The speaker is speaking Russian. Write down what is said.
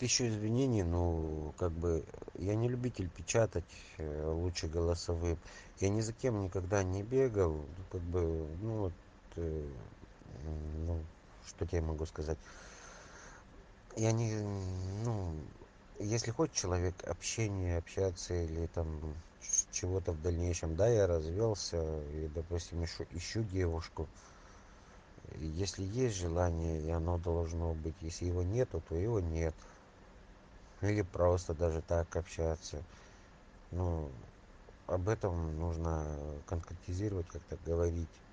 тысячу извинений, ну, как бы, я не любитель печатать, лучше голосовым. Я ни за кем никогда не бегал, ну, как бы, ну, вот, э, ну, что тебе могу сказать? Я не, ну, если хочет человек общение, общаться или там чего-то в дальнейшем, да, я развелся и, допустим, ищу девушку. Если есть желание, и оно должно быть, если его нету, то его нет. Или просто даже так общаться. Ну, об этом нужно конкретизировать, как-то говорить.